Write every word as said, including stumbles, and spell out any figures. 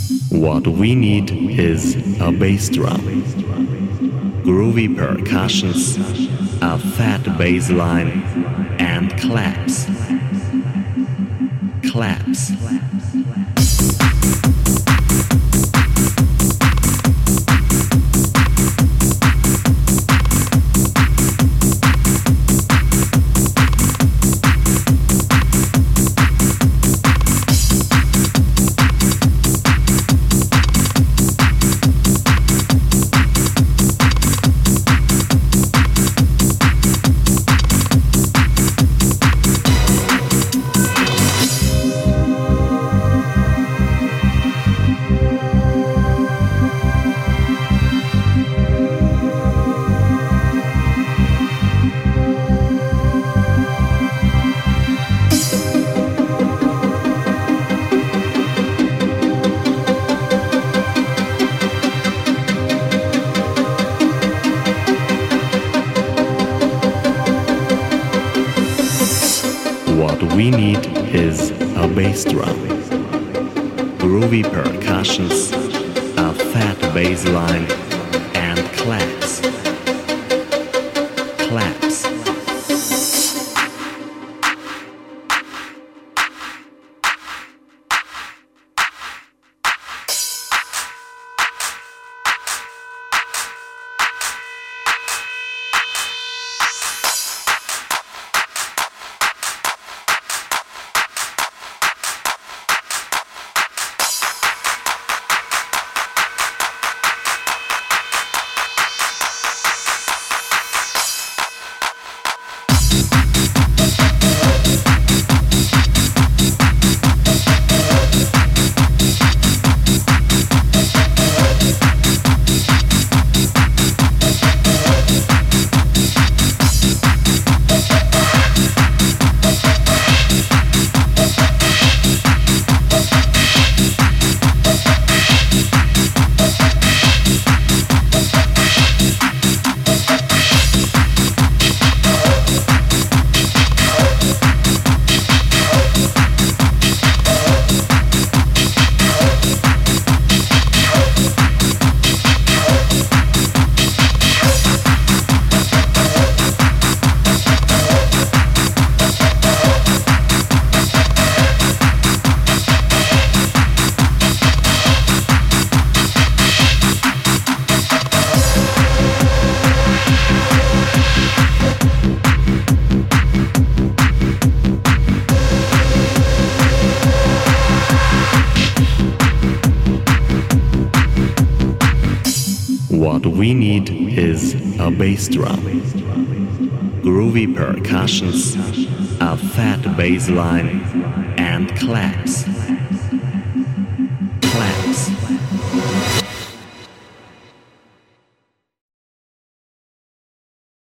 What we need is a bass drum, groovy percussions, a fat bass line, and claps. Claps. What we need is a bass drum, groovy percussions, a fat bass line, and claps. Claps. What we need is a bass drum, groovy percussions, a fat bass line, and claps. Claps.